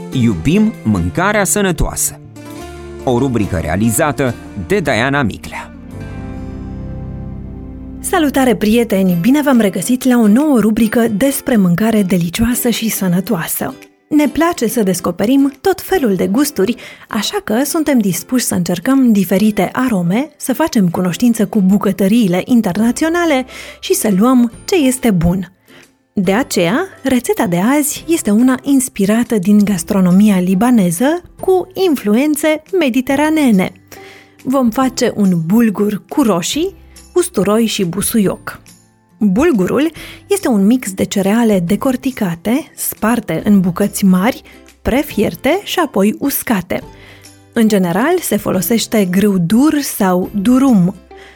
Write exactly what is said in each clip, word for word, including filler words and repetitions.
Iubim mâncarea sănătoasă. O rubrică realizată de Diana Miclea. Salutare, prieteni! Bine v-am regăsit la o nouă rubrică despre mâncare delicioasă și sănătoasă. Ne place să descoperim tot felul de gusturi, așa că suntem dispuși să încercăm diferite arome, să facem cunoștință cu bucătăriile internaționale și să luăm ce este bun. De aceea, rețeta de azi este una inspirată din gastronomia libaneză cu influențe mediteraneene. Vom face un bulgur cu roșii, usturoi și busuioc. Bulgurul este un mix de cereale decorticate, sparte în bucăți mari, prefierte și apoi uscate. În general se folosește grâu dur sau durum.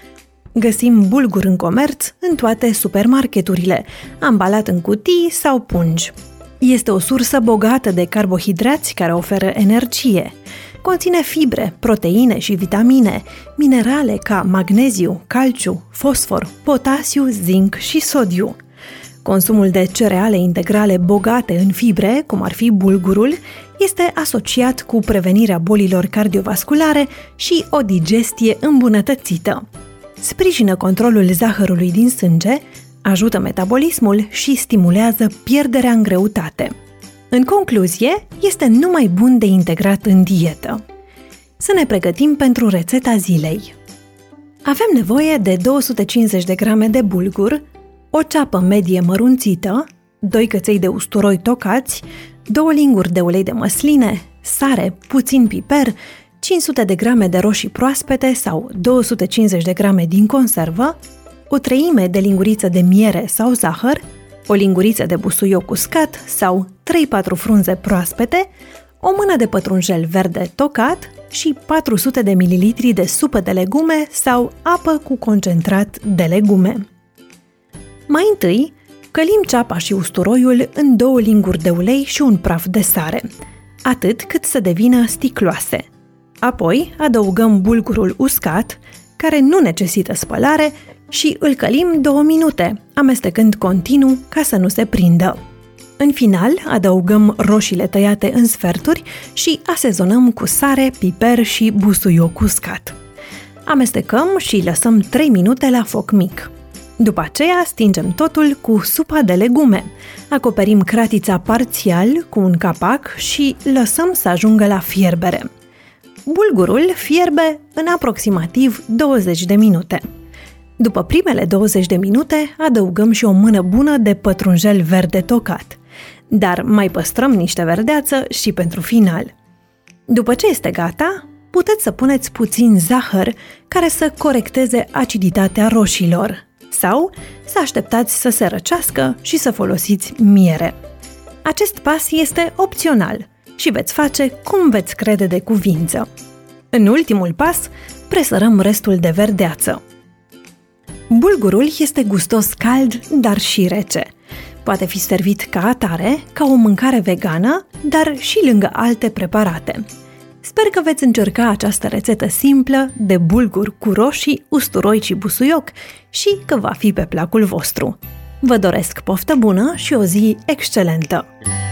Găsim bulgur în comerț în toate supermarketurile, ambalat în cutii sau pungi. Este o sursă bogată de carbohidrați care oferă energie. Conține fibre, proteine și vitamine, minerale ca magneziu, calciu, fosfor, potasiu, zinc și sodiu. Consumul de cereale integrale bogate în fibre, cum ar fi bulgurul, este asociat cu prevenirea bolilor cardiovasculare și o digestie îmbunătățită. Sprijină controlul zahărului din sânge, ajută metabolismul și stimulează pierderea în greutate. În concluzie, este numai bun de integrat în dietă. Să ne pregătim pentru rețeta zilei. Avem nevoie de două sute cincizeci de grame de bulgur, o ceapă medie mărunțită, doi căței de usturoi tocați, două linguri de ulei de măsline, sare, puțin piper, cinci sute de grame de roșii proaspete sau două sute cincizeci de grame din conservă, o treime de linguriță de miere sau zahăr, o linguriță de busuioc uscat sau trei patru frunze proaspete, o mână de pătrunjel verde tocat și patru sute de mililitri de supă de legume sau apă cu concentrat de legume. Mai întâi, călim ceapa și usturoiul în două linguri de ulei și un praf de sare, atât cât să devină sticloase. Apoi adăugăm bulgurul uscat, care nu necesită spălare, și îl călim două minute, amestecând continuu ca să nu se prindă. În final, adăugăm roșiile tăiate în sferturi și asezonăm cu sare, piper și busuioc uscat. Amestecăm și lăsăm trei minute la foc mic. După aceea, stingem totul cu supa de legume. Acoperim cratița parțial cu un capac și lăsăm să ajungă la fierbere. Bulgurul fierbe în aproximativ douăzeci de minute. După primele douăzeci de minute, adăugăm și o mână bună de pătrunjel verde tocat, dar mai păstrăm niște verdeață și pentru final. După ce este gata, puteți să puneți puțin zahăr care să corecteze aciditatea roșiilor sau să așteptați să se răcească și să folosiți miere. Acest pas este opțional și veți face cum veți crede de cuvință. În ultimul pas, presărăm restul de verdeață. Bulgurul este gustos cald, dar și rece. Poate fi servit ca atare, ca o mâncare vegană, dar și lângă alte preparate. Sper că veți încerca această rețetă simplă de bulgur cu roșii, usturoi și busuioc și că va fi pe placul vostru. Vă doresc poftă bună și o zi excelentă!